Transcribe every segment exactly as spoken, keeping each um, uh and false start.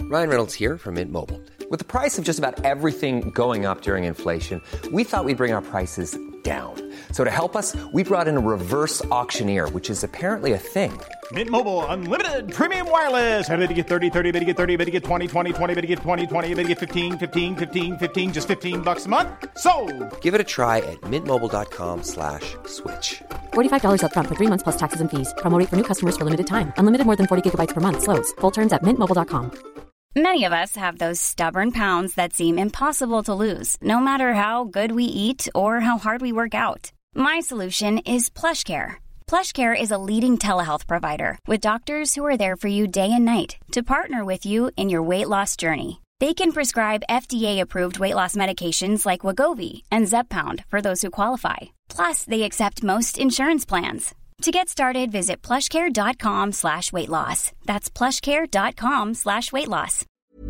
Ryan Reynolds here from Mint Mobile. With the price of just about everything going up during inflation, we thought we'd bring our prices down. So to help us, we brought in a reverse auctioneer, which is apparently a thing. Mint Mobile Unlimited Premium Wireless. How to get thirty, thirty, how to get thirty, how to get twenty, twenty, twenty, how to get twenty, twenty, how to get fifteen, fifteen, fifteen, fifteen, just fifteen bucks a month? Sold! Give it a try at mintmobile.com slash switch. forty-five dollars up front for three months plus taxes and fees. Promo rate for new customers for limited time. Unlimited more than forty gigabytes per month. Slows full terms at mint mobile dot com. Many of us have those stubborn pounds that seem impossible to lose, no matter how good we eat or how hard we work out. My solution is PlushCare. PlushCare is a leading telehealth provider with doctors who are there for you day and night to partner with you in your weight loss journey. They can prescribe F D A-approved weight loss medications like Wegovy and Zepbound for those who qualify. Plus, they accept most insurance plans. To get started, visit plushcare.com slash weight loss. That's plushcare.com slash weight loss.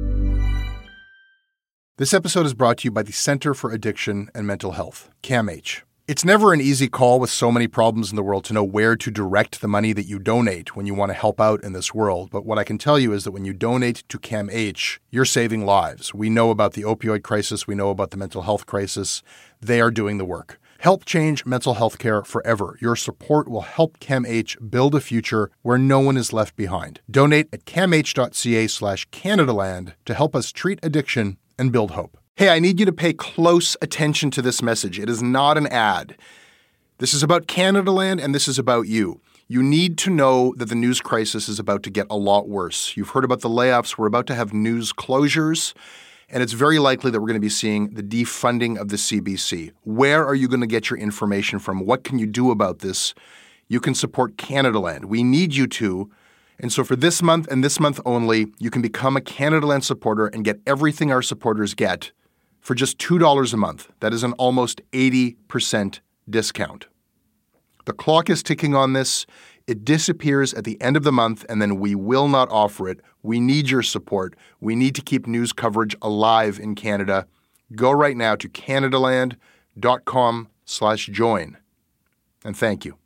This episode is brought to you by the Center for Addiction and Mental Health, CAMH. It's never an easy call with so many problems in the world to know where to direct the money that you donate when you want to help out in this world. But what I can tell you is that when you donate to CAMH, you're saving lives. We know about the opioid crisis. We know about the mental health crisis. They are doing the work. Help change mental health care forever. Your support will help CAMH build a future where no one is left behind. Donate at camh.ca slash Canadaland to help us treat addiction and build hope. Hey, I need you to pay close attention to this message. It is not an ad. This is about Canadaland and this is about you. You need to know that the news crisis is about to get a lot worse. You've heard about the layoffs. We're about to have news closures. And it's very likely that we're going to be seeing the defunding of the C B C. Where are you going to get your information from? What can you do about this? You can support Canadaland. We need you to. And so for this month and this month only, you can become a Canadaland supporter and get everything our supporters get for just two dollars a month. That is an almost eighty percent discount. The clock is ticking on this. It disappears at the end of the month, and then we will not offer it. We need your support. We need to keep news coverage alive in Canada. Go right now to canadaland.com slash join. And thank you.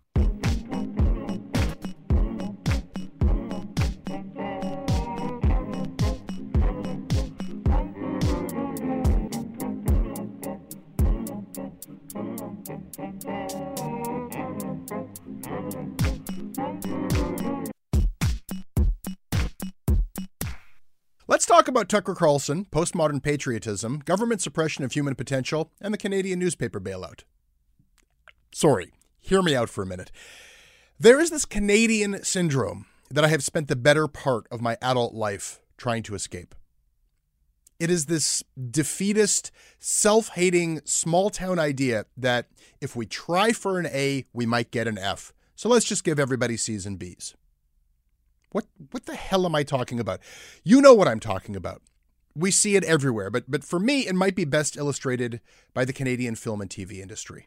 Let's talk about Tucker Carlson, postmodern patriotism, government suppression of human potential, and the Canadian newspaper bailout. Sorry, hear me out for a minute. There is this Canadian syndrome that I have spent the better part of my adult life trying to escape. It is this defeatist, self-hating, small-town idea that if we try for an A, we might get an F. So let's just give everybody C's and B's. What what the hell am I talking about? You know what I'm talking about. We see it everywhere, but but for me, it might be best illustrated by the Canadian film and T V industry.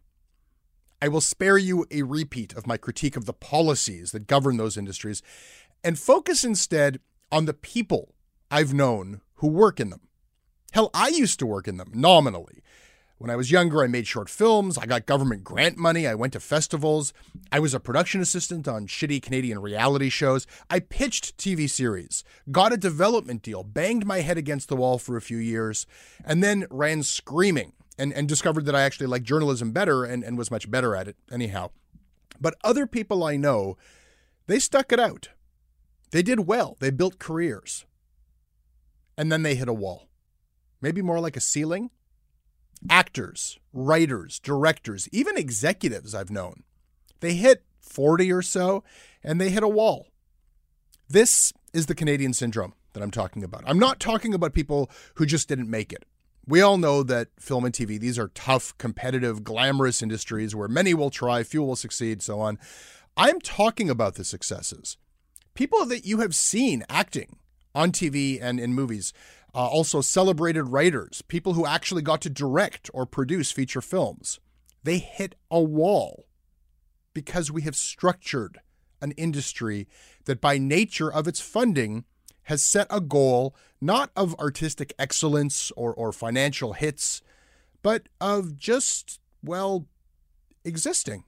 I will spare you a repeat of my critique of the policies that govern those industries and focus instead on the people I've known who work in them. Hell, I used to work in them, nominally. When I was younger, I made short films. I got government grant money. I went to festivals. I was a production assistant on shitty Canadian reality shows. I pitched T V series, got a development deal, banged my head against the wall for a few years, and then ran screaming and, and discovered that I actually liked journalism better and, and was much better at it anyhow. But other people I know, they stuck it out. They did well. They built careers. And then they hit a wall. Maybe more like a ceiling. Actors, writers, directors, even executives I've known. They hit forty or so, and they hit a wall. This is the Canadian syndrome that I'm talking about. I'm not talking about people who just didn't make it. We all know that film and T V, these are tough, competitive, glamorous industries where many will try, few will succeed, so on. I'm talking about the successes. People that you have seen acting on T V and in movies. Uh, also celebrated writers, people who actually got to direct or produce feature films. They hit a wall because we have structured an industry that by nature of its funding has set a goal not of artistic excellence or, or financial hits, but of just, well, existing.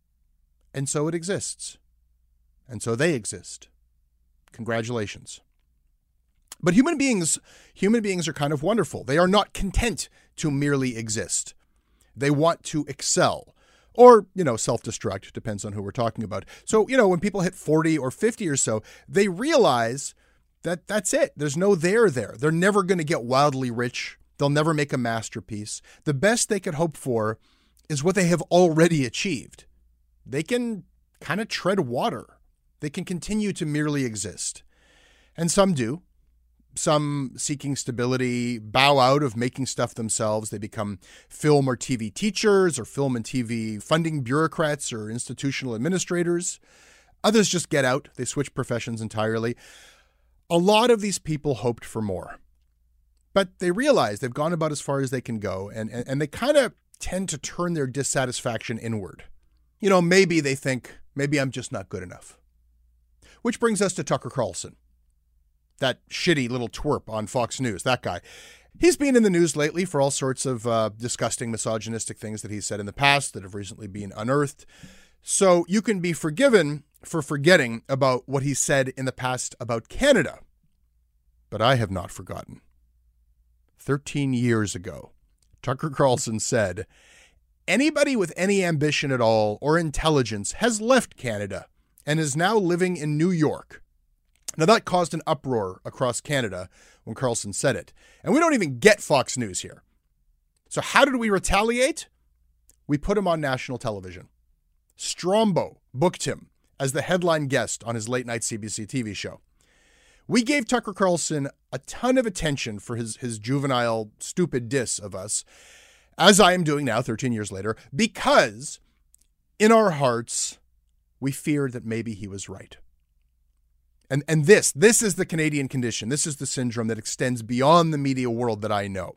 And so it exists. And so they exist. Congratulations. But human beings, human beings are kind of wonderful. They are not content to merely exist. They want to excel. Or, you know, self-destruct, depends on who we're talking about. So, you know, when people hit forty or fifty or so, they realize that that's it. There's no there there. They're never going to get wildly rich. They'll never make a masterpiece. The best they could hope for is what they have already achieved. They can kind of tread water. They can continue to merely exist. And some do. Some, seeking stability, bow out of making stuff themselves. They become film or T V teachers or film and T V funding bureaucrats or institutional administrators. Others just get out. They switch professions entirely. A lot of these people hoped for more. But they realize they've gone about as far as they can go, and, and, and they kind of tend to turn their dissatisfaction inward. You know, maybe they think, maybe I'm just not good enough. Which brings us to Tucker Carlson. That shitty little twerp on Fox News, that guy. He's been in the news lately for all sorts of uh, disgusting, misogynistic things that he's said in the past that have recently been unearthed. So you can be forgiven for forgetting about what he said in the past about Canada. But I have not forgotten. Thirteen years ago, Tucker Carlson said, anybody with any ambition at all or intelligence has left Canada and is now living in New York. Now, that caused an uproar across Canada when Carlson said it. And we don't even get Fox News here. So how did we retaliate? We put him on national television. Strombo booked him as the headline guest on his late-night C B C T V show. We gave Tucker Carlson a ton of attention for his, his juvenile, stupid diss of us, as I am doing now, thirteen years later, because in our hearts, we feared that maybe he was right. And and this, this is the Canadian condition. This is the syndrome that extends beyond the media world that I know.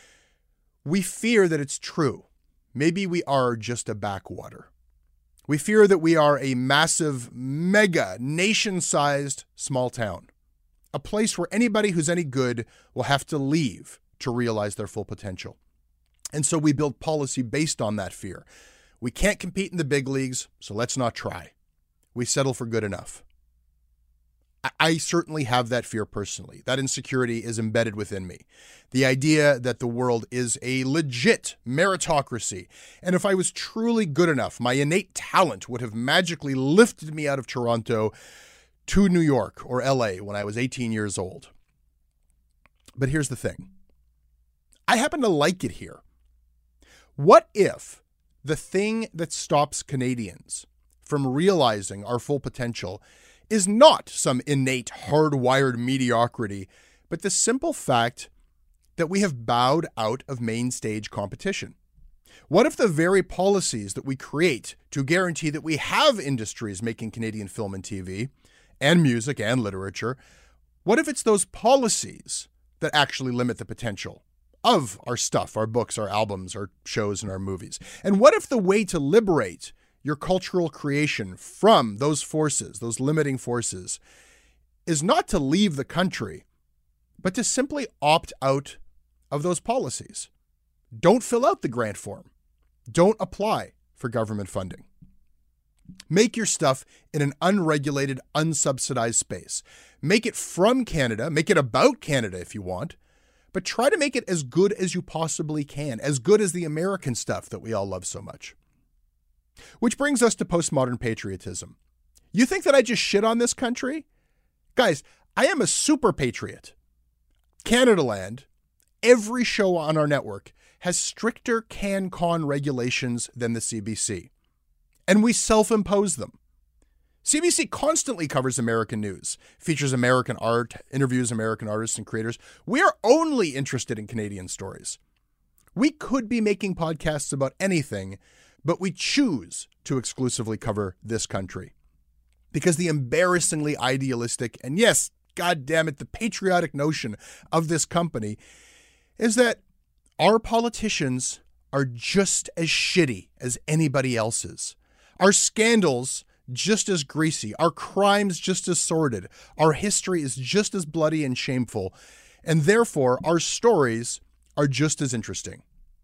We fear that it's true. Maybe we are just a backwater. We fear that we are a massive, mega, nation-sized small town. A place where anybody who's any good will have to leave to realize their full potential. And so we build policy based on that fear. We can't compete in the big leagues, so let's not try. We settle for good enough. I certainly have that fear personally. That insecurity is embedded within me. The idea that the world is a legit meritocracy. And if I was truly good enough, my innate talent would have magically lifted me out of Toronto to New York or L A when I was eighteen years old. But here's the thing. I happen to like it here. What if the thing that stops Canadians from realizing our full potential is not some innate, hardwired mediocrity, but the simple fact that we have bowed out of main stage competition? What if the very policies that we create to guarantee that we have industries making Canadian film and T V, and music and literature, what if it's those policies that actually limit the potential of our stuff, our books, our albums, our shows, and our movies? And what if the way to liberate your cultural creation from those forces, those limiting forces, is not to leave the country, but to simply opt out of those policies? Don't fill out the grant form. Don't apply for government funding. Make your stuff in an unregulated, unsubsidized space. Make it from Canada. Make it about Canada if you want. But try to make it as good as you possibly can. As good as the American stuff that we all love so much. Which brings us to postmodern patriotism. You think that I just shit on this country? Guys, I am a super patriot. Canadaland, every show on our network, has stricter CanCon regulations than the C B C. And we self-impose them. C B C constantly covers American news, features American art, interviews American artists and creators. We are only interested in Canadian stories. We could be making podcasts about anything, but we choose to exclusively cover this country. Because the embarrassingly idealistic, and yes, God damn it, the patriotic notion of this company is that our politicians are just as shitty as anybody else's. Our scandals just as greasy, our crimes just as sordid, our history is just as bloody and shameful, and therefore our stories are just as interesting.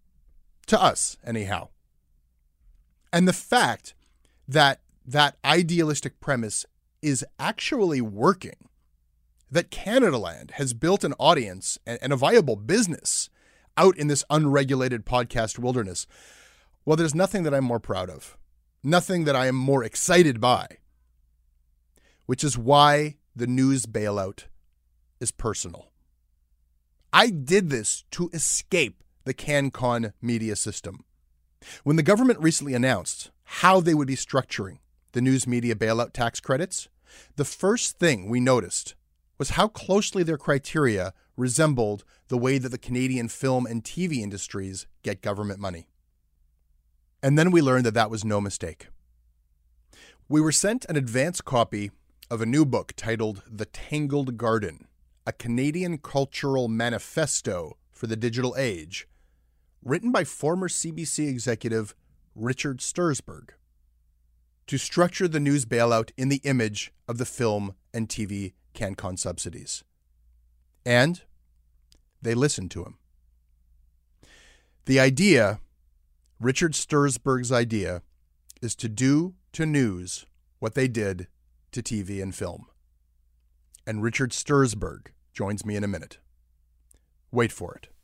To us, anyhow. And the fact that that idealistic premise is actually working, that Canadaland has built an audience and, and a viable business out in this unregulated podcast wilderness, well, there's nothing that I'm more proud of, nothing that I am more excited by, which is why the news bailout is personal. I did this to escape the CanCon media system. When the government recently announced how they would be structuring the news media bailout tax credits, the first thing we noticed was how closely their criteria resembled the way that the Canadian film and T V industries get government money. And then we learned that that was no mistake. We were sent an advance copy of a new book titled The Tangled Garden, a Canadian cultural manifesto for the digital age, written by former C B C executive Richard Sturzberg, to structure the news bailout in the image of the film and T V CanCon subsidies. And they listened to him. The idea, Richard Sturzberg's idea, is to do to news what they did to T V and film. And Richard Sturzberg joins me in a minute. Wait for it.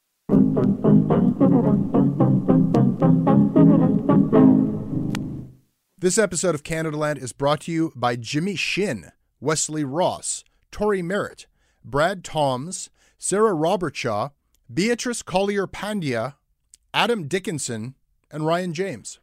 This episode of Canadaland is brought to you by Jimmy Shin, Wesley Ross, Tori Merritt, Brad Toms, Sarah Robertshaw, Beatrice Collier-Pandya, Adam Dickinson, and Ryan James.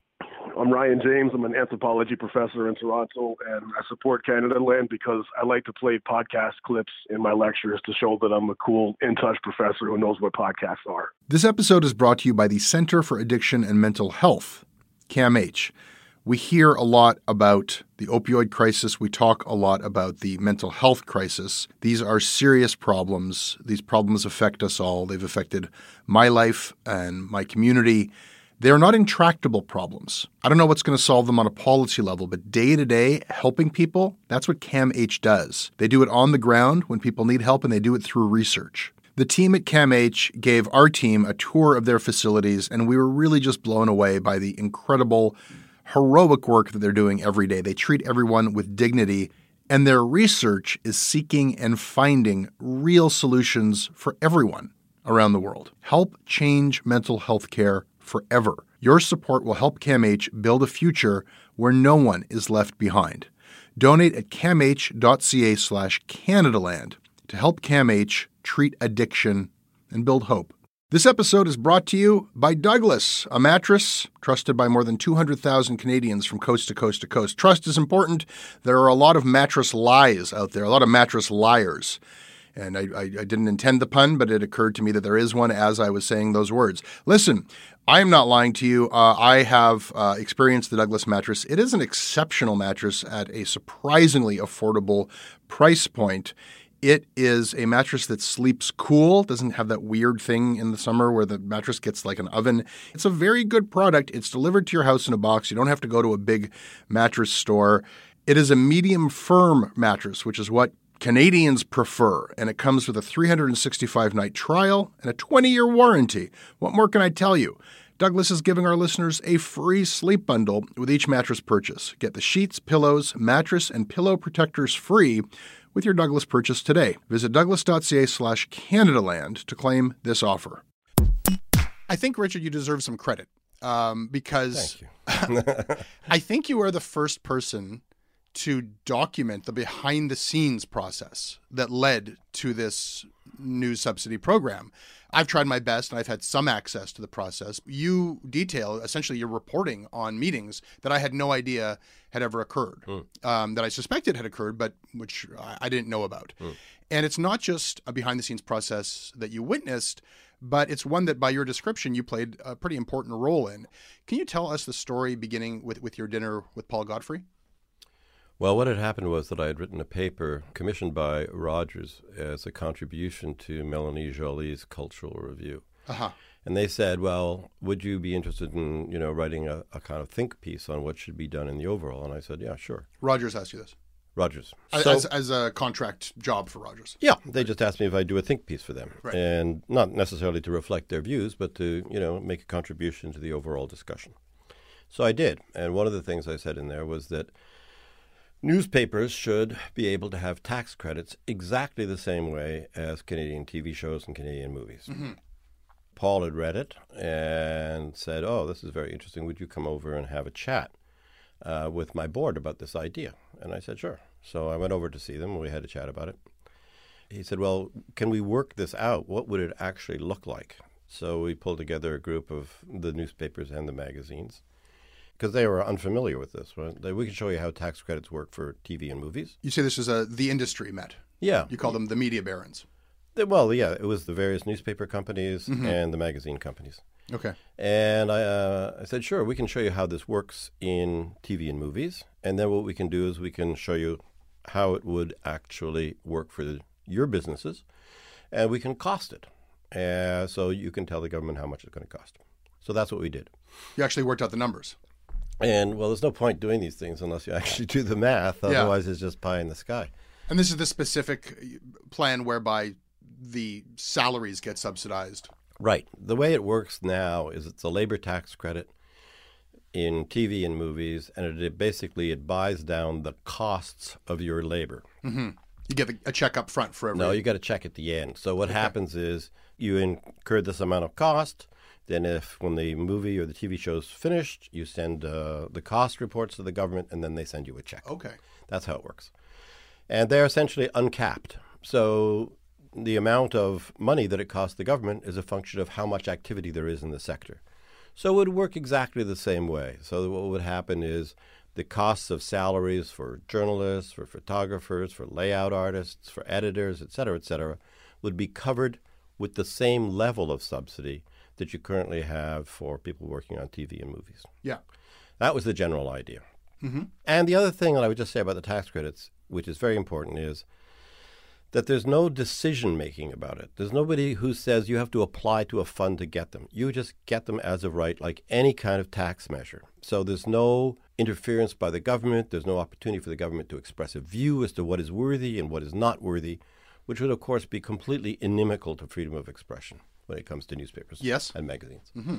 I'm Ryan James. I'm an anthropology professor in Toronto, and I support Canadaland because I like to play podcast clips in my lectures to show that I'm a cool, in-touch professor who knows what podcasts are. This episode is brought to you by the Center for Addiction and Mental Health, CAMH. We hear a lot about the opioid crisis. We talk a lot about the mental health crisis. These are serious problems. These problems affect us all. They've affected my life and my community. They're not intractable problems. I don't know what's going to solve them on a policy level, but day to day, helping people, that's what CAMH does. They do it on the ground when people need help, and they do it through research. The team at CAMH gave our team a tour of their facilities, and we were really just blown away by the incredible, heroic work that they're doing every day. They treat everyone with dignity, and their research is seeking and finding real solutions for everyone around the world. Help change mental health care forever. Your support will help CAMH build a future where no one is left behind. Donate at camh.ca slash Canadaland to help CAMH treat addiction and build hope. This episode is brought to you by Douglas, a mattress trusted by more than two hundred thousand Canadians from coast to coast to coast. Trust is important. There are a lot of mattress lies out there, a lot of mattress liars. And I, I, I didn't intend the pun, but it occurred to me that there is one as I was saying those words. Listen, I am not lying to you. Uh, I have uh, experienced the Douglas mattress. It is an exceptional mattress at a surprisingly affordable price point. It is a mattress that sleeps cool, doesn't have that weird thing in the summer where the mattress gets like an oven. It's a very good product. It's delivered to your house in a box. You don't have to go to a big mattress store. It is a medium firm mattress, which is what Canadians prefer, and it comes with a three hundred sixty-five night trial and a twenty year warranty. What more can I tell you? Douglas is giving our listeners a free sleep bundle with each mattress purchase. Get the sheets, pillows, mattress, and pillow protectors free with your Douglas purchase today. Visit douglas.ca slash Canadaland to claim this offer. I think, Richard, you deserve some credit um, because Thank you. I think you are the first person to document the behind-the-scenes process that led to this news subsidy program. I've tried my best, and I've had some access to the process. You detail, essentially, your reporting on meetings that I had no idea had ever occurred, mm. um, that I suspected had occurred, but which I didn't know about. Mm. And it's not just a behind-the-scenes process that you witnessed, but it's one that, by your description, you played a pretty important role in. Can you tell us the story beginning with, with your dinner with Paul Godfrey? Well, what had happened was that I had written a paper commissioned by Rogers as a contribution to Melanie Joly's Cultural Review. Uh-huh. And they said, well, would you be interested in, you know, writing a, a kind of think piece on what should be done in the overall? And I said, yeah, sure. Rogers asked you this? Rogers. As, so, as, as a contract job for Rogers? Yeah. They just asked me if I'd do a think piece for them. Right. And not necessarily to reflect their views, but to, you know, make a contribution to the overall discussion. So I did. And one of the things I said in there was that newspapers should be able to have tax credits exactly the same way as Canadian T V shows and Canadian movies. Mm-hmm. Paul had read it and said, oh, this is very interesting. Would you come over and have a chat uh, with my board about this idea? And I said, sure. So I went over to see them and we had a chat about it. He said, well, can we work this out? What would it actually look like? So we pulled together a group of the newspapers and the magazines because they were unfamiliar with this. Right? They, we can show you how tax credits work for T V and movies. You say this is a, the industry met. Yeah. You call them the media barons. Well, yeah, it was the various newspaper companies mm-hmm. and the magazine companies. Okay. And I, uh, I said, sure, we can show you how this works in T V and movies. And then what we can do is we can show you how it would actually work for the, your businesses. And we can cost it. Uh, so you can tell the government how much it's going to cost. So that's what we did. You actually worked out the numbers. And, well, there's no point doing these things unless you actually do the math. Yeah. Otherwise, it's just pie in the sky. And this is the specific plan whereby the salaries get subsidized. Right. The way it works now is it's a labor tax credit in T V and movies, and it, it basically it buys down the costs of your labor. Mm-hmm. You get a check up front for every... No, you get a check at the end. So what okay. happens is you incur this amount of cost. Then if when the movie or the T V show is finished, you send uh, the cost reports to the government, and then they send you a check. Okay. That's how it works. And they're essentially uncapped. So the amount of money that it costs the government is a function of how much activity there is in the sector. So it would work exactly the same way. So what would happen is the costs of salaries for journalists, for photographers, for layout artists, for editors, et cetera, et cetera, would be covered with the same level of subsidy that you currently have for people working on T V and movies. Yeah. That was the general idea. Mm-hmm. And the other thing that I would just say about the tax credits, which is very important, is that there's no decision-making about it. There's nobody who says you have to apply to a fund to get them. You just get them as of right, like any kind of tax measure. So there's no interference by the government. There's no opportunity for the government to express a view as to what is worthy and what is not worthy, which would, of course, be completely inimical to freedom of expression when it comes to newspapers yes. and magazines. Mm-hmm.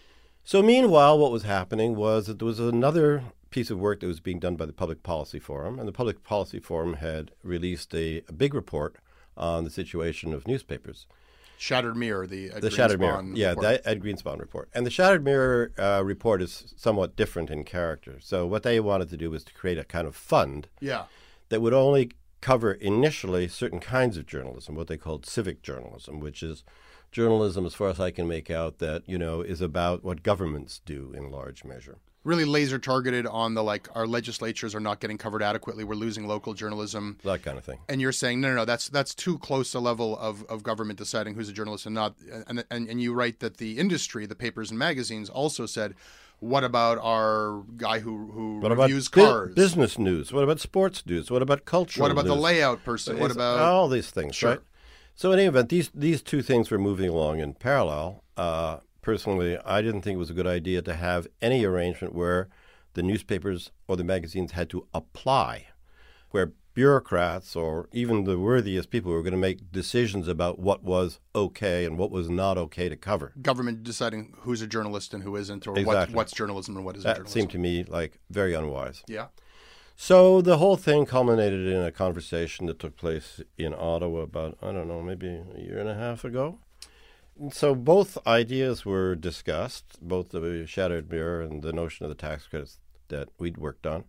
So meanwhile, what was happening was that there was another piece of work that was being done by the Public Policy Forum, and the Public Policy Forum had released a, a big report on the situation of newspapers. Shattered Mirror, the Ed the Greenspan Shattered Mirror, report. yeah, the Ed Greenspan report. And the Shattered Mirror uh, report is somewhat different in character. So what they wanted to do was to create a kind of fund yeah. that would only cover initially certain kinds of journalism, what they called civic journalism, which is journalism, as far as I can make out, that, you know, is about what governments do in large measure. Really laser targeted on the, like, our legislatures are not getting covered adequately. We're losing local journalism. That kind of thing. And you're saying, no, no, no, that's that's too close a level of, of government deciding who's a journalist and not. And, and and you write that the industry, the papers and magazines, also said, what about our guy who, who what reviews about cars? Bu- business news? What about sports news? What about cultural What about news? the layout person? What It's about... all these things, Sure. right? So in any event, these, these two things were moving along in parallel. Uh, personally, I didn't think it was a good idea to have any arrangement where the newspapers or the magazines had to apply, where bureaucrats or even the worthiest people were going to make decisions about what was okay and what was not okay to cover. Government deciding who's a journalist and who isn't, or Exactly. what, what's journalism and what isn't That journalism. seemed to me like very unwise. Yeah. So the whole thing culminated in a conversation that took place in Ottawa about, I don't know, maybe a year and a half ago. So both ideas were discussed, both the Shattered Mirror and the notion of the tax credits that we'd worked on.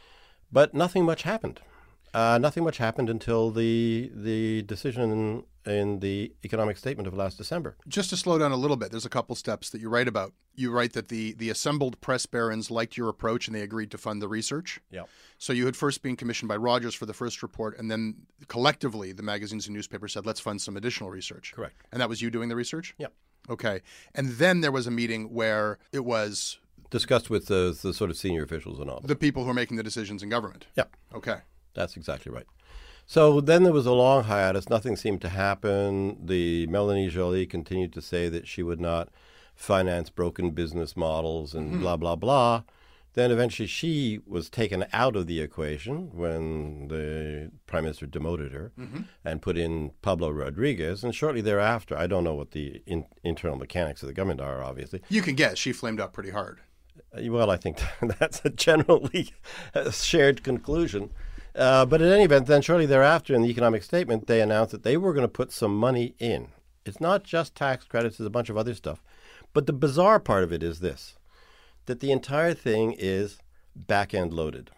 But nothing much happened. Uh, nothing much happened until the the decision in, in the economic statement of last December. Just to slow down a little bit, there's a couple steps that you write about. You write that the, the assembled press barons liked your approach and they agreed to fund the research. Yeah. So you had first been commissioned by Rogers for the first report, and then collectively the magazines and newspapers said, let's fund some additional research. Correct. And that was you doing the research? Yep. Okay. And then there was a meeting where it was... Discussed with the, the sort of senior officials and all. The people who are making the decisions in government. Yeah. Okay. That's exactly right. So then there was a long hiatus. Nothing seemed to happen. The Melanie Joly continued to say that she would not finance broken business models and mm-hmm. blah, blah, blah. Then eventually she was taken out of the equation when the Prime Minister demoted her mm-hmm. and put in Pablo Rodriguez. And shortly thereafter, I don't know what the in, internal mechanics of the government are, obviously. You can guess. She flamed up pretty hard. Well, I think that's a generally shared conclusion. Uh, but in any event, then shortly thereafter in the economic statement, they announced that they were going to put some money in. It's not just tax credits, there's a bunch of other stuff. But the bizarre part of it is this, that the entire thing is back-end loaded.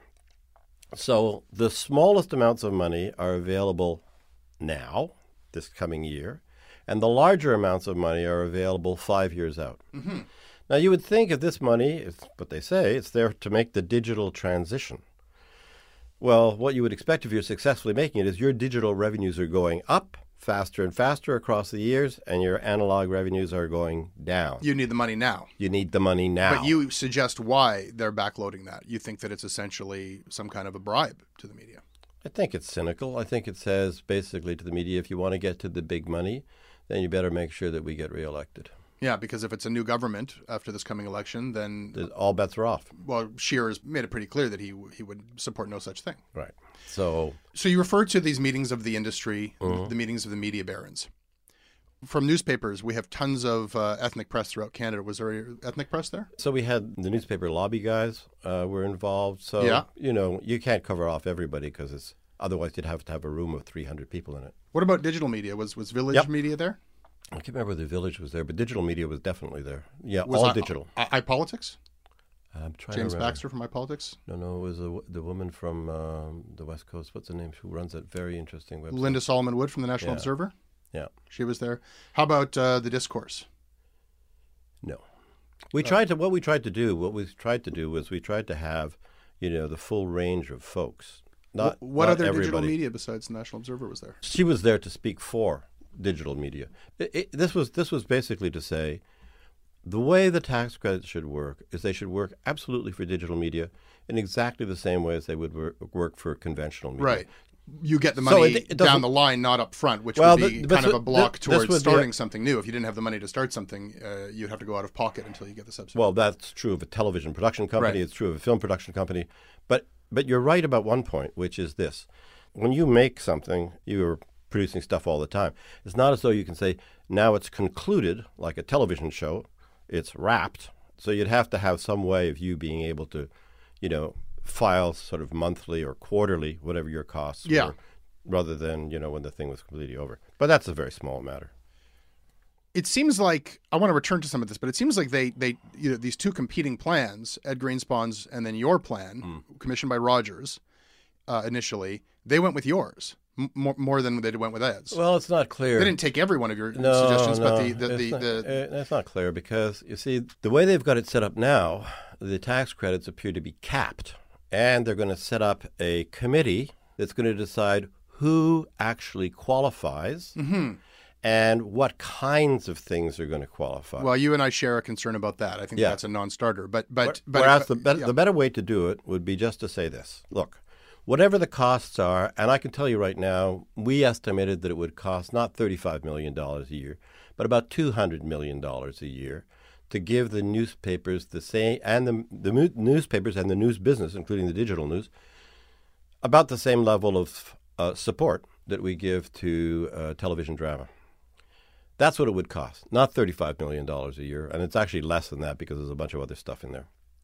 So the smallest amounts of money are available now, this coming year, and the larger amounts of money are available five years out. Mm-hmm. Now, you would think if this money, it's what they say, it's there to make the digital transition. Well, what you would expect if you're successfully making it is your digital revenues are going up faster and faster across the years, and your analog revenues are going down. You need the money now. You need the money now. But you suggest why they're backloading that. You think that it's essentially some kind of a bribe to the media. I think it's cynical. I think it says basically to the media, if you want to get to the big money, then you better make sure that we get reelected. Yeah, because if it's a new government after this coming election, then all bets are off. Well, Scheer has made it pretty clear that he he would support no such thing. Right. So, so you refer to these meetings of the industry, mm-hmm. the meetings of the media barons. From newspapers, we have tons of uh, ethnic press throughout Canada. Was there ethnic press there? So we had the newspaper lobby guys uh, were involved. So yeah. you know you can't cover off everybody because it's otherwise you'd have to have a room of three hundred people in it. What about digital media? Was was Village yep. Media there? I can't remember whether Village was there, but digital media was definitely there. Yeah, was all I, digital. I, iPolitics? I'm trying James to remember. Baxter from iPolitics? No, no, it was a, the woman from um, the West Coast. What's her name? Who runs that very interesting website? Linda Solomon Wood from the National yeah. Observer? Yeah. She was there. How about uh, the Discourse? No. We uh, tried to, what we tried to do, what we tried to do was we tried to have, you know, the full range of folks. Not What, what not other everybody. digital media besides the National Observer was there? She was there to speak for digital media. It, it, this was this was basically to say the way the tax credits should work is they should work absolutely for digital media in exactly the same way as they would work, work for conventional media. Right. You get the money so it, it down the line, not up front, which well, would be the, kind of a block this, towards this starting be, something new. If you didn't have the money to start something, uh, you'd have to go out of pocket until you get the subsidy. Well, that's true of a television production company. Right. It's true of a film production company. But but you're right about one point, which is this. When you make something, you're producing stuff all the time. It's not as though you can say, now it's concluded, like a television show, it's wrapped. So you'd have to have some way of you being able to, you know, file sort of monthly or quarterly, whatever your costs yeah. were, rather than, you know, when the thing was completely over. But that's a very small matter. It seems like, I want to return to some of this, but it seems like they, they you know, these two competing plans, Ed Greenspan's and then your plan, mm. commissioned by Rogers uh, initially, they went with yours. More, more than they went with Ed's. Well, it's not clear. They didn't take every one of your no, suggestions, no, but the the, it's the, not, the it's not clear because you see the way they've got it set up now, the tax credits appear to be capped, and they're going to set up a committee that's going to decide who actually qualifies mm-hmm. and what kinds of things are going to qualify. Well, you and I share a concern about that. I think yeah. that's a non-starter. But but, but whereas if, the better, yeah. the better way to do it would be just to say this: look. Whatever the costs are, and I can tell you right now, we estimated that it would cost not thirty-five million dollars a year, but about two hundred million dollars a year to give the newspapers the same, and the, the newspapers and the news business, including the digital news, about the same level of uh, support that we give to uh, television drama. That's what it would cost, not thirty-five million dollars a year, and it's actually less than that because there's a bunch of other stuff in there.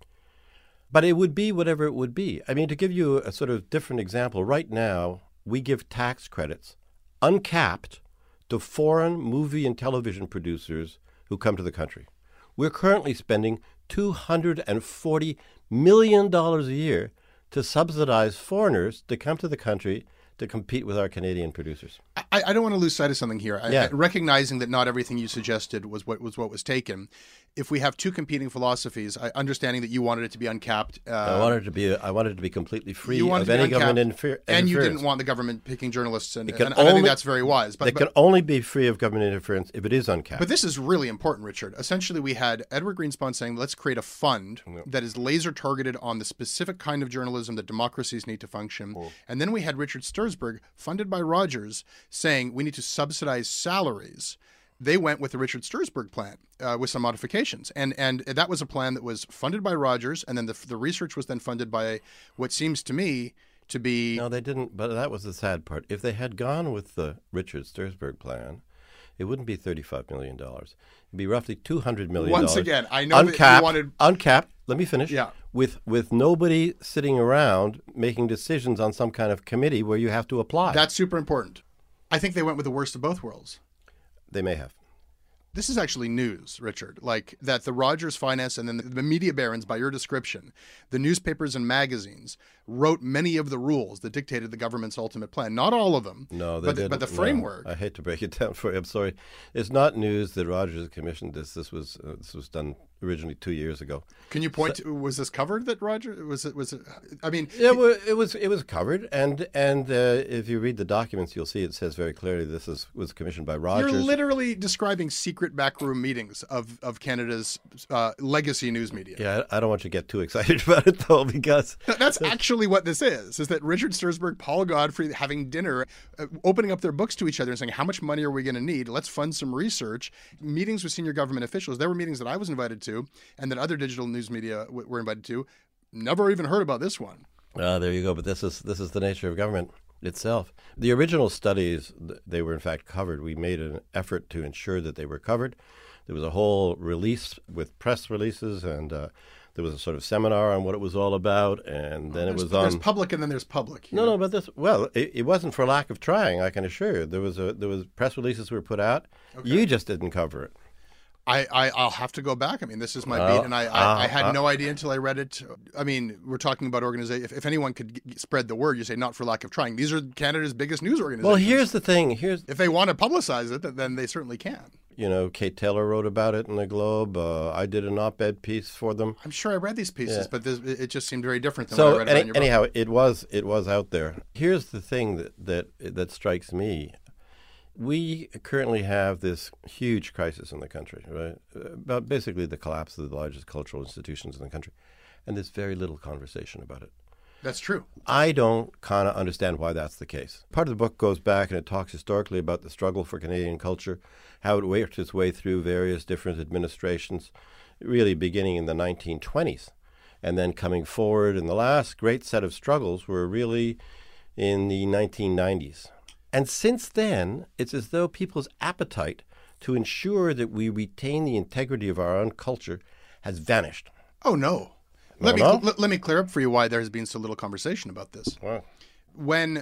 But it would be whatever it would be. I mean, to give you a sort of different example, right now we give tax credits uncapped to foreign movie and television producers who come to the country. We're currently spending two hundred forty million dollars a year to subsidize foreigners to come to the country to compete with our Canadian producers. I, I don't want to lose sight of something here. I, yeah. I, recognizing that not everything you suggested was what was what was taken. If we have two competing philosophies, I, understanding that you wanted it to be uncapped, uh, I wanted it to be. I wanted it to be completely free you wanted of to be any uncapped, government interfer- and interference. you didn't want the government picking journalists, and, It can and, and I think only- that's very wise. But, It but, can only be free of government interference if it is uncapped. But this is really important, Richard. Essentially, we had Edward Greenspan saying, let's create a fund Yeah. that is laser targeted on the specific kind of journalism that democracies need to function. Oh. And then we had Richard Sturzberg, funded by Rogers, saying we need to subsidize salaries. They went with the Richard Sturzberg plan uh, with some modifications. And and that was a plan that was funded by Rogers, and then the, the research was then funded by what seems to me to be... No, they didn't, but that was the sad part. If they had gone with the Richard Sturzberg plan, it wouldn't be thirty-five million dollars. It'd be roughly two hundred million dollars. Once again, I know uncapped, that you wanted... Uncapped, let me finish. Yeah. With, with nobody sitting around making decisions on some kind of committee where you have to apply. That's super important. I think they went with the worst of both worlds. They may have. This is actually news, Richard, like that the Rogers Finance and then the media barons, by your description, the newspapers and magazines wrote many of the rules that dictated the government's ultimate plan. Not all of them, no, they but, didn't. but the No, framework. I hate to break it down for you. I'm sorry. It's not news that Rogers commissioned this. This was uh, this was done originally two years ago. Can you point so, to, was this covered that Roger, was it, was it, I mean. Yeah, it, well, it was it was covered. And and uh, if you read the documents, you'll see it says very clearly this is, was commissioned by Rogers. You're literally describing secret backroom meetings of, of Canada's uh, legacy news media. Yeah, I, I don't want you to get too excited about it, though, because... That's actually what this is, is that Richard Sturzberg, Paul Godfrey having dinner, uh, opening up their books to each other and saying, how much money are we going to need? Let's fund some research. Meetings with senior government officials. There were meetings that I was invited to and that other digital news media w- were invited to. Never even heard about this one. Ah, there you go. But this is this is the nature of government itself. The original studies, they were in fact covered. We made an effort to ensure that they were covered. There was a whole release with press releases, and uh, there was a sort of seminar on what it was all about, and then oh, it was there's on... There's public and then there's public. No, know? no, but this... Well, it, it wasn't for lack of trying, I can assure you. There was a there was press releases were put out. Okay. You just didn't cover it. I, I, I'll have to go back. I mean, this is my uh, beat, and I, I, uh, I had uh, no idea until I read it. I mean, we're talking about organization. If, if anyone could g- spread the word, you say not for lack of trying. These are Canada's biggest news organizations. Well, here's the thing. Here's If they want to publicize it, then they certainly can. You know, Kate Taylor wrote about it in the Globe. Uh, I did an op-ed piece for them. I'm sure I read these pieces, Yeah. but this, it just seemed very different than so what I read any, about in your anyhow, book. it was it was out there. Here's the thing that that that strikes me. We currently have this huge crisis in the country, right? About basically the collapse of the largest cultural institutions in the country, and there's very little conversation about it. That's true. I don't kind of understand why that's the case. Part of the book goes back and it talks historically about the struggle for Canadian culture, how it worked its way through various different administrations, really beginning in the nineteen twenties, and then coming forward. And the last great set of struggles were really in the nineteen nineties. And since then, it's as though people's appetite to ensure that we retain the integrity of our own culture has vanished. Oh, no. No, Let me no? l- let me clear up for you why there has been so little conversation about this. Wow. When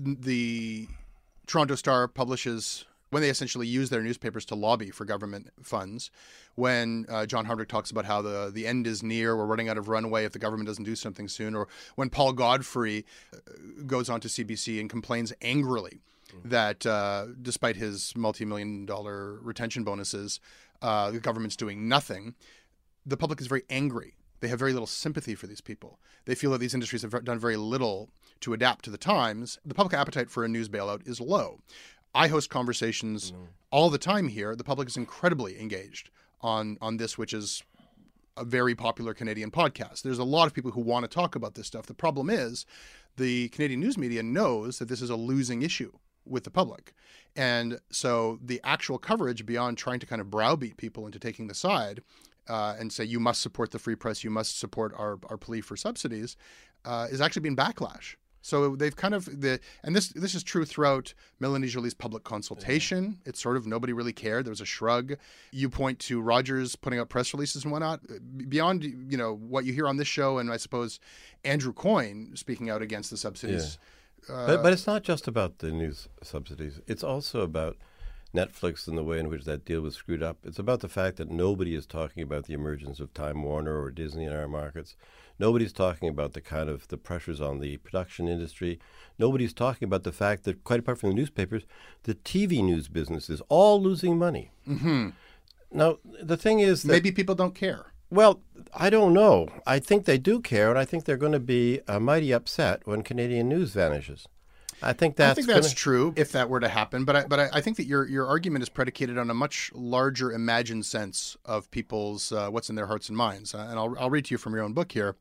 the Toronto Star publishes, when they essentially use their newspapers to lobby for government funds, when uh, John Hardwick talks about how the, the end is near, we're running out of runway if the government doesn't do something soon, or when Paul Godfrey goes on to C B C and complains angrily that uh, despite his multi-million dollar retention bonuses, uh, the government's doing nothing, the public is very angry. They have very little sympathy for these people. They feel that these industries have done very little to adapt to the times. The public appetite for a news bailout is low. I host conversations mm. all the time here. The public is incredibly engaged on, on this, which is a very popular Canadian podcast. There's a lot of people who want to talk about this stuff. The problem is the Canadian news media knows that this is a losing issue with the public. And so the actual coverage, beyond trying to kind of browbeat people into taking the side uh, and say, you must support the free press, you must support our, our plea for subsidies, uh, is actually being backlash. So they've kind of, the and this this is true throughout Melanie Joly's public consultation. It's sort of nobody really cared. There was a shrug. You point to Rogers putting out press releases and whatnot. Beyond, you know, what you hear on this show, and I suppose Andrew Coyne speaking out against the subsidies. Yeah. Uh, but, but it's not just about the news subsidies. It's also about Netflix and the way in which that deal was screwed up. It's about the fact that nobody is talking about the emergence of Time Warner or Disney in our markets. Nobody's talking about the kind of the pressures on the production industry. Nobody's talking about the fact that, quite apart from the newspapers, the T V news business is all losing money. Mm-hmm. Now, the thing is that... Maybe people don't care. Well, I don't know. I think they do care, and I think they're going to be uh, mighty upset when Canadian news vanishes. I think that's I think that's gonna... true if that were to happen, but I, but I, I think that your your argument is predicated on a much larger imagined sense of people's uh, what's in their hearts and minds. Uh, and I'll I'll read to you from your own book here.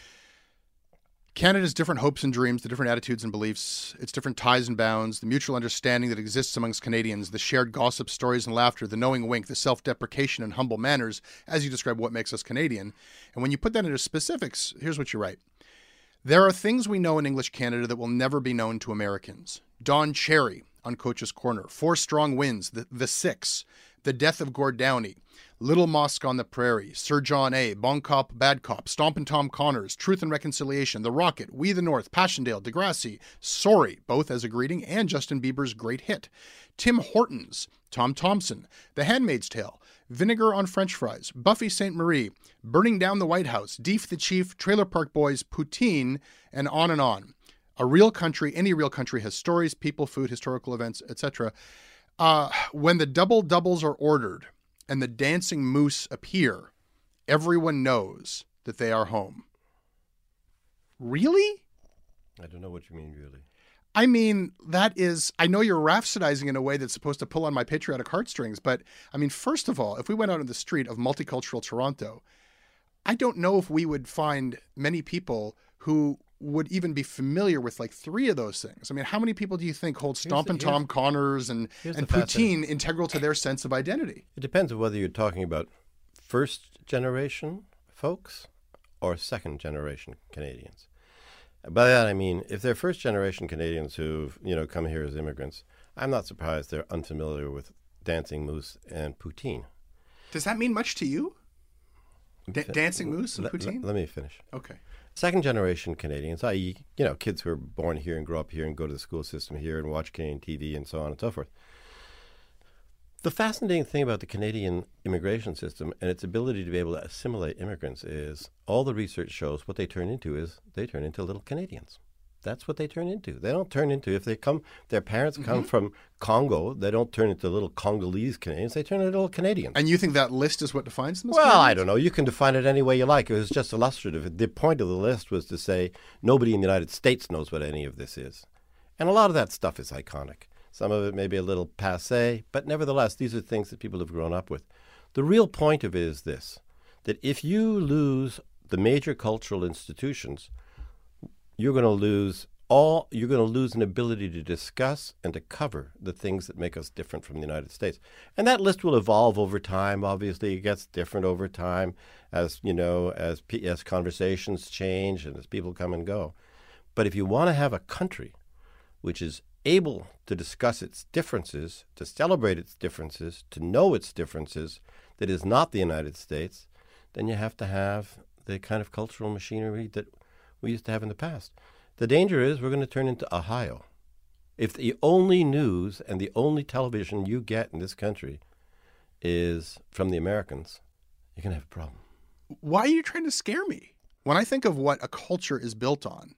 Canada's different hopes and dreams, the different attitudes and beliefs, its different ties and bounds, the mutual understanding that exists amongst Canadians, the shared gossip, stories, and laughter, the knowing wink, the self-deprecation and humble manners, as you describe what makes us Canadian. And when you put that into specifics, here's what you write. There are things we know in English Canada that will never be known to Americans. Don Cherry, on Coach's Corner, Four Strong Winds, The, the Six, The Death of Gord Downey, Little Mosque on the Prairie, Sir John A., Bon Cop, Bad Cop, Stompin' Tom Connors, Truth and Reconciliation, The Rocket, We the North, Passchendaele, Degrassi, Sorry, both as a greeting, and Justin Bieber's great hit, Tim Hortons, Tom Thompson, The Handmaid's Tale, Vinegar on French Fries, Buffy Sainte Marie, Burning Down the White House, Deef the Chief, Trailer Park Boys, Poutine, and on and on. A real country, any real country has stories, people, food, historical events, et cetera. Uh, when the double doubles are ordered and the dancing moose appear, everyone knows that they are home. Really? I don't know what you mean, really. I mean, that is, I know you're rhapsodizing in a way that's supposed to pull on my patriotic heartstrings, but I mean, first of all, if we went out on the street of multicultural Toronto, I don't know if we would find many people who would even be familiar with like three of those things. I mean, how many people do you think hold Stompin' Tom Connors and, and Poutine integral to their sense of identity? It depends on whether you're talking about first generation folks or second generation Canadians. By that I mean, if they're first generation Canadians who've, you know, come here as immigrants, I'm not surprised they're unfamiliar with Dancing Moose and Poutine. Does that mean much to you? D- Dancing Moose and let, Poutine? Let, let me finish. Okay. Second generation Canadians, that is, you know, kids who are born here and grow up here and go to the school system here and watch Canadian T V and so on and so forth. The fascinating thing about the Canadian immigration system and its ability to be able to assimilate immigrants is all the research shows what they turn into is they turn into little Canadians. That's what they turn into. They don't turn into, if they come, their parents come mm-hmm. from Congo, they don't turn into little Congolese Canadians, they turn into little Canadians. And you think that list is what defines them as Well, Canadians? I don't know. You can define it any way you like. It was just illustrative. The point of the list was to say nobody in the United States knows what any of this is. And a lot of that stuff is iconic. Some of it may be a little passé, but nevertheless, these are things that people have grown up with. The real point of it is this, that if you lose the major cultural institutions, you're going to lose all, you're going to lose an ability to discuss and to cover the things that make us different from the United States. And that list will evolve over time. Obviously, it gets different over time as, you know, as, as conversations change and as people come and go. But if you want to have a country which is able to discuss its differences, to celebrate its differences, to know its differences, that is not the United States, then you have to have the kind of cultural machinery that we used to have in the past. The danger is we're going to turn into Ohio. If the only news and the only television you get in this country is from the Americans, you're going to have a problem. Why are you trying to scare me? When I think of what a culture is built on,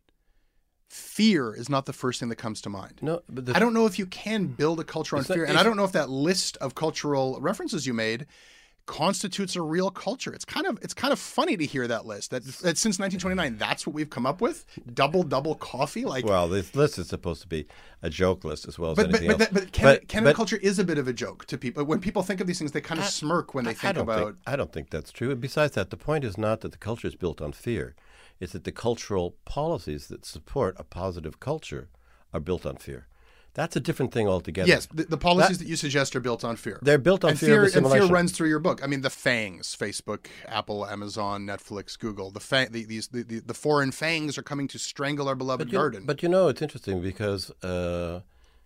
fear is not the first thing that comes to mind. No, but the, I don't know if you can build a culture on fear, not, and I don't know if that list of cultural references you made constitutes a real culture. It's kind of it's kind of funny to hear that list. That, that since nineteen twenty-nine, that's what we've come up with. Double double coffee. Like, well, this list is supposed to be a joke list as well as but, anything but, else. But, but Canada, but, Canada but, culture is a bit of a joke to people. When people think of these things, they kind of I, smirk when they I, think I about. Think, I don't think that's true. Besides that, the point is not that the culture is built on fear. It's that the cultural policies that support a positive culture are built on fear. That's a different thing altogether. Yes, the, the policies that, that you suggest are built on fear. They're built on and fear, fear of assimilation. And fear runs through your book. I mean, the fangs, Facebook, Apple, Amazon, Netflix, Google, the fang, the, these the, the, the foreign fangs are coming to strangle our beloved but you, garden. But you know, it's interesting because uh,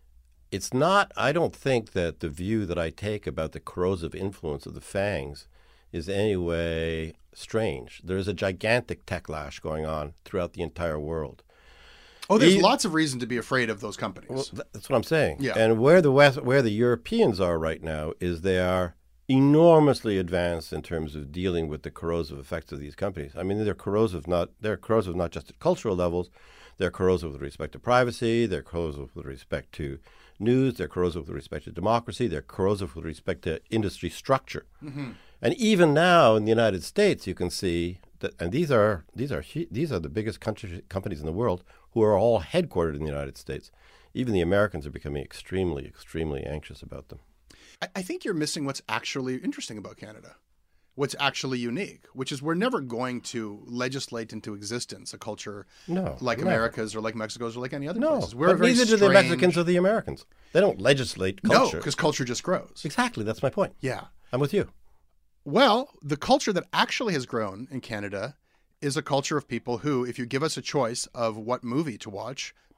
it's not, I don't think that the view that I take about the corrosive influence of the fangs is any way strange. There is a gigantic techlash going on throughout the entire world. Oh, there's the, lots of reason to be afraid of those companies. Well, that's what I'm saying. Yeah. And where the West, where the Europeans are right now is they are enormously advanced in terms of dealing with the corrosive effects of these companies. I mean, they're corrosive not they're corrosive not just at cultural levels. They're corrosive with respect to privacy. They're corrosive with respect to news. They're corrosive with respect to democracy. They're corrosive with respect to industry structure. Mm-hmm. And even now in the United States, you can see that, and these are these are these are the biggest country, companies in the world who are all headquartered in the United States. Even the Americans are becoming extremely, extremely anxious about them. I, I think you're missing what's actually interesting about Canada, what's actually unique, which is we're never going to legislate into existence a culture no, like never. America's or like Mexico's or like any other no, places. We're but a very neither strange... do the Mexicans or the Americans. They don't legislate culture. No, because culture just grows. Exactly, that's my point. Yeah. I'm with you. Well, the culture that actually has grown in Canada is a culture of people who, if you give us a choice of what movie to watch,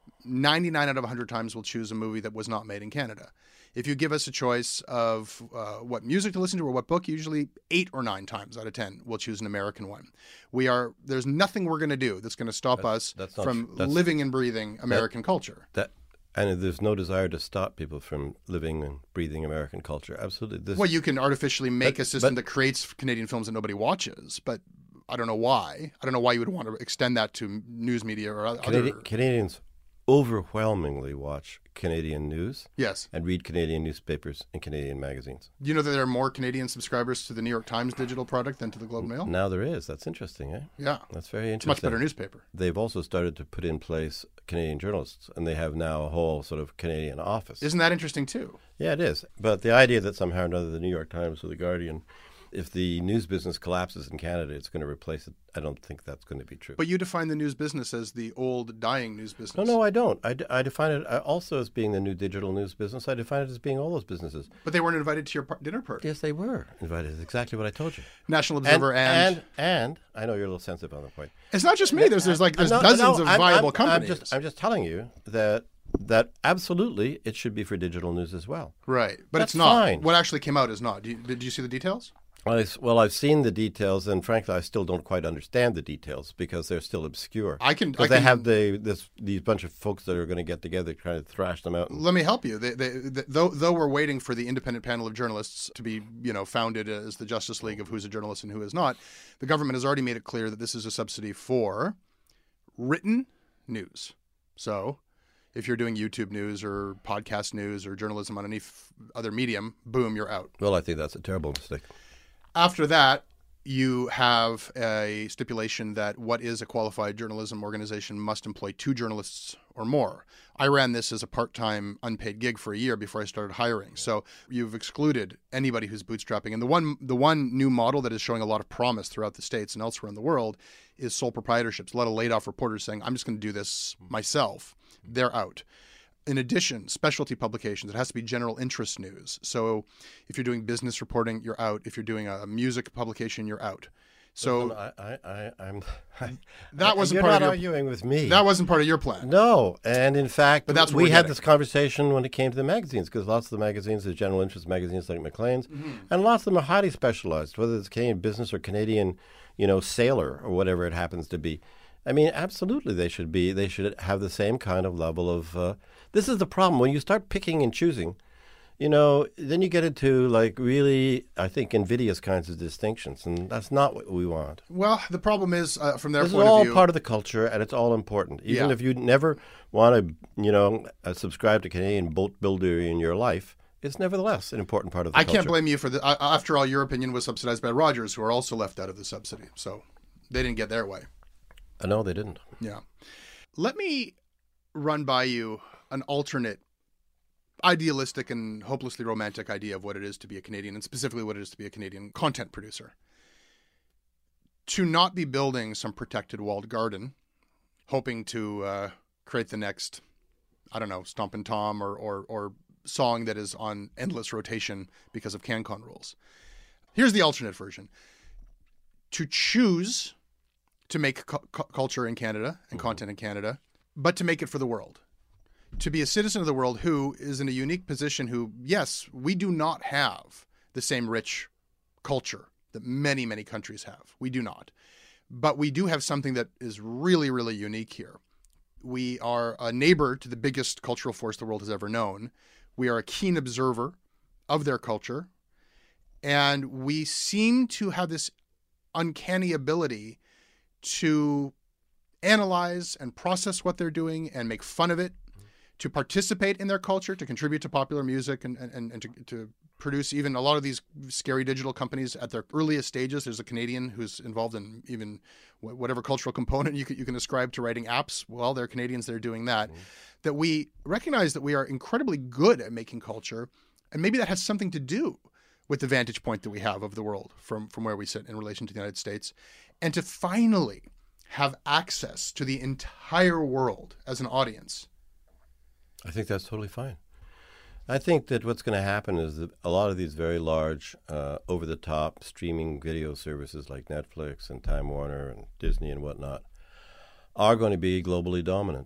ninety-nine out of one hundred times we'll choose a movie that was not made in Canada. If you give us a choice of uh, what music to listen to or what book, usually eight or nine times out of ten we'll choose an American one. We are there's nothing we're going to do that's going to stop that's, us that's from that's, living and breathing American that, culture. That and there's no desire to stop people from living and breathing American culture. Absolutely. This, well, you can artificially make but, a system but, that creates Canadian films that nobody watches, but I don't know why. I don't know why you would want to extend that to news media or other. Canadian, Canadians overwhelmingly watch Canadian news. Yes. And read Canadian newspapers and Canadian magazines. Do you know that there are more Canadian subscribers to the New York Times digital product than to the Globe and Mail? Now there is. That's interesting, eh? Yeah. That's very interesting. It's a much better newspaper. They've also started to put in place Canadian journalists, and they have now a whole sort of Canadian office. Isn't that interesting too? Yeah, it is. But the idea that somehow or another the New York Times or the Guardian, if the news business collapses in Canada, it's going to replace it. I don't think that's going to be true. But you define the news business as the old, dying news business. No, no, I don't. I, d- I define it also as being the new digital news business. I define it as being all those businesses. But they weren't invited to your par- dinner party. Yes, they were invited. It's exactly what I told you. National Observer and... And, and, and I know you're a little sensitive on the point. It's not just me. There's, there's like there's no, dozens no, of I'm, viable I'm, companies. I'm just, I'm just telling you that that absolutely it should be for digital news as well. Right. But That's it's not. fine. What actually came out is not. Did you, did you see the details? I, well, I've seen the details, and frankly, I still don't quite understand the details because they're still obscure. I can because I they can, have the this these bunch of folks that are going to get together trying to thrash them out. And, let me help you. They, they, they, though though we're waiting for the independent panel of journalists to be you know founded as the Justice League of who's a journalist and who is not, the government has already made it clear that this is a subsidy for written news. So, if you're doing YouTube news or podcast news or journalism on any f- other medium, boom, you're out. Well, I think that's a terrible mistake. After that, you have a stipulation that what is a qualified journalism organization must employ two journalists or more. I ran this as a part-time unpaid gig for a year before I started hiring. So you've excluded anybody who's bootstrapping. And the one the one new model that is showing a lot of promise throughout the States and elsewhere in the world is sole proprietorships. A lot of laid-off reporters saying, I'm just going to do this myself. They're out. In addition, specialty publications, it has to be general interest news. So if you're doing business reporting, you're out. If you're doing a music publication, you're out. So Listen, I, I, I'm. I, that wasn't you're part not of your, arguing with me. That wasn't part of your plan. No, and in fact, but that's we had getting. this conversation when it came to the magazines because lots of the magazines are general interest magazines like Maclean's, mm-hmm. and lots of them are highly specialized, whether it's Canadian Business or Canadian, you know, Sailor or whatever it happens to be. I mean, absolutely, they should be. They should have the same kind of level of. Uh, this is the problem when you start picking and choosing. You know, then you get into like really, I think, invidious kinds of distinctions, and that's not what we want. Well, the problem is, uh, from their this point is all of view, part of the culture, and it's all important. Even yeah. if you never want to, you know, uh, subscribe to Canadian boat builder in your life, it's nevertheless an important part of the I culture. can't blame you for the. Uh, after all, your opinion was subsidized by Rogers, who are also left out of the subsidy, so they didn't get their way. Uh, no, they didn't. Yeah. Let me run by you an alternate, idealistic and hopelessly romantic idea of what it is to be a Canadian, and specifically what it is to be a Canadian content producer. To not be building some protected walled garden, hoping to uh, create the next, I don't know, Stompin' Tom or, or, or song that is on endless rotation because of CanCon rules. Here's the alternate version. To choose to make cu- cu- culture in Canada and mm-hmm. content in Canada, but to make it for the world. To be a citizen of the world who is in a unique position who, yes, we do not have the same rich culture that many, many countries have. We do not. But we do have something that is really, really unique here. We are a neighbor to the biggest cultural force the world has ever known. We are a keen observer of their culture. And we seem to have this uncanny ability to analyze and process what they're doing and make fun of it, to participate in their culture, to contribute to popular music and, and, and to, to produce even a lot of these scary digital companies at their earliest stages. There's a Canadian who's involved in even whatever cultural component you can, you can ascribe to writing apps. Well, there are Canadians that are doing that. Mm-hmm. That we recognize that we are incredibly good at making culture, and maybe that has something to do with the vantage point that we have of the world from, from where we sit in relation to the United States, and to finally have access to the entire world as an audience. I think that's totally fine. I think that what's going to happen is that a lot of these very large, uh, over-the-top streaming video services like Netflix and Time Warner and Disney and whatnot are going to be globally dominant.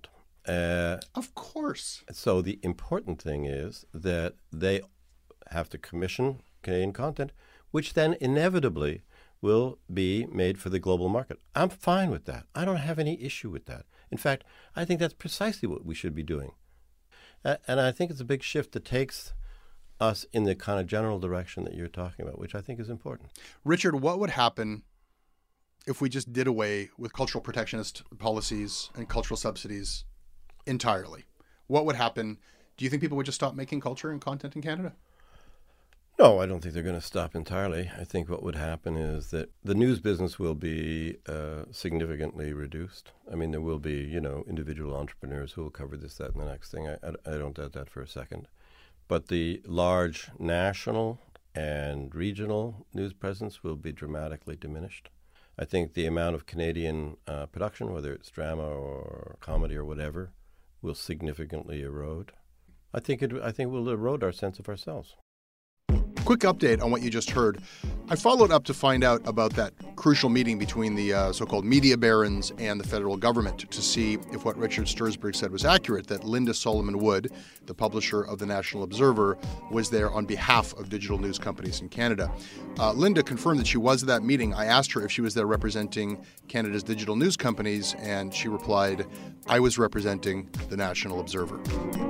Uh, of course. So the important thing is that they have to commission Canadian content, which then inevitably will be made for the global market. I'm fine with that. I don't have any issue with that. In fact, I think that's precisely what we should be doing. Uh, and I think it's a big shift that takes us in the kind of general direction that you're talking about, which I think is important. Richard, what would happen if we just did away with cultural protectionist policies and cultural subsidies entirely? What would happen? Do you think people would just stop making culture and content in Canada? No, I don't think they're going to stop entirely. I think what would happen is that the news business will be uh, significantly reduced. I mean, there will be, you know, individual entrepreneurs who will cover this, that, and the next thing. I, I, I don't doubt that for a second. But the large national and regional news presence will be dramatically diminished. I think the amount of Canadian uh, production, whether it's drama or comedy or whatever, will significantly erode. I think it. I think will erode our sense of ourselves. Quick update on what you just heard. I followed up to find out about that crucial meeting between the uh, so-called media barons and the federal government to see if what Richard Sturzberg said was accurate, that Linda Solomon Wood, the publisher of the National Observer, was there on behalf of digital news companies in Canada. Uh, Linda confirmed that she was at that meeting. I asked her if she was there representing Canada's digital news companies, and she replied, "I was representing the National Observer."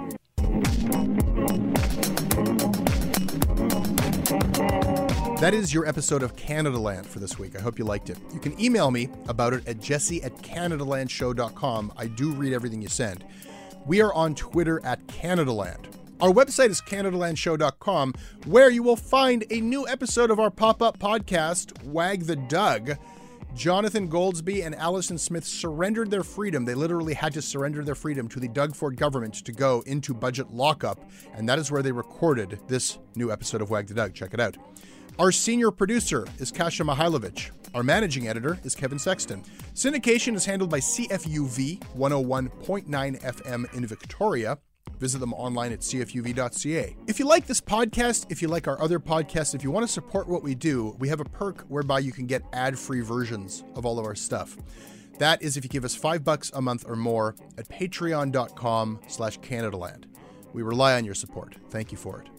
That is your episode of Canadaland for this week. I hope you liked it. You can email me about it at jesse at canadalandshow dot com. I do read everything you send. We are on Twitter at Canadaland. Our website is canadaland show dot com, where you will find a new episode of our pop-up podcast, Wag the Doug. Jonathan Goldsby and Allison Smith surrendered their freedom. They literally had to surrender their freedom to the Doug Ford government to go into budget lockup, and that is where they recorded this new episode of Wag the Doug. Check it out. Our senior producer is Kasia Mihailovich. Our managing editor is Kevin Sexton. Syndication is handled by C F U V one oh one point nine F M in Victoria. Visit them online at c f u v dot c a. If you like this podcast, if you like our other podcasts, if you want to support what we do, we have a perk whereby you can get ad-free versions of all of our stuff. That is if you give us five bucks a month or more at patreon dot com slash Canadaland. We rely on your support. Thank you for it.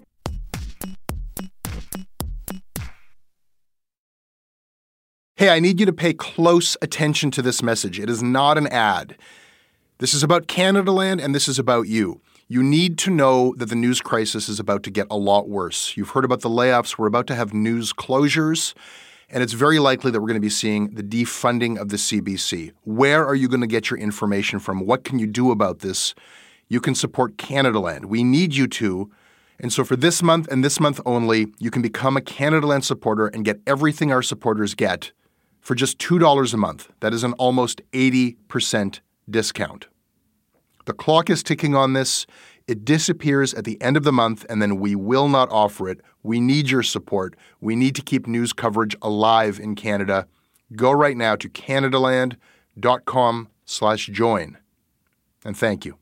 Hey, I need you to pay close attention to this message. It is not an ad. This is about Canadaland, and this is about you. You need to know that the news crisis is about to get a lot worse. You've heard about the layoffs. We're about to have news closures, and it's very likely that we're going to be seeing the defunding of the C B C. Where are you going to get your information from? What can you do about this? You can support Canadaland. We need you to. And so for this month and this month only, you can become a Canadaland supporter and get everything our supporters get for just two dollars a month. That is an almost eighty percent discount. The clock is ticking on this. It disappears at the end of the month, and then we will not offer it. We need your support. We need to keep news coverage alive in Canada. Go right now to canadaland dot com slash join. And thank you.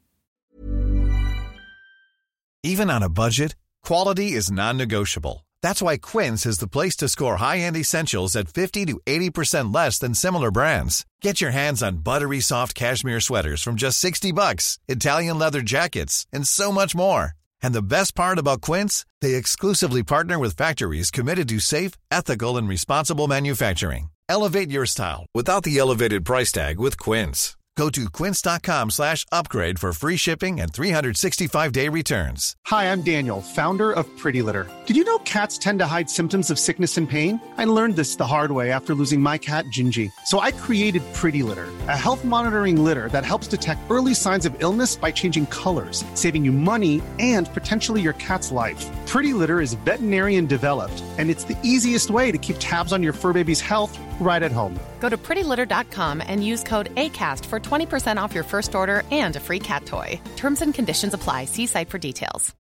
Even on a budget, quality is non-negotiable. That's why Quince is the place to score high-end essentials at fifty to eighty percent less than similar brands. Get your hands on buttery soft cashmere sweaters from just sixty bucks, Italian leather jackets, and so much more. And the best part about Quince, they exclusively partner with factories committed to safe, ethical, and responsible manufacturing. Elevate your style without the elevated price tag with Quince. Go to quince dot com slash upgrade for free shipping and three sixty-five day returns. Hi, I'm Daniel, founder of Pretty Litter. Did you know cats tend to hide symptoms of sickness and pain? I learned this the hard way after losing my cat, Gingy. So I created Pretty Litter, a health monitoring litter that helps detect early signs of illness by changing colors, saving you money and potentially your cat's life. Pretty Litter is veterinarian developed, and it's the easiest way to keep tabs on your fur baby's health right at home. Go to pretty litter dot com and use code ACAST for twenty percent off your first order and a free cat toy. Terms and conditions apply. See site for details.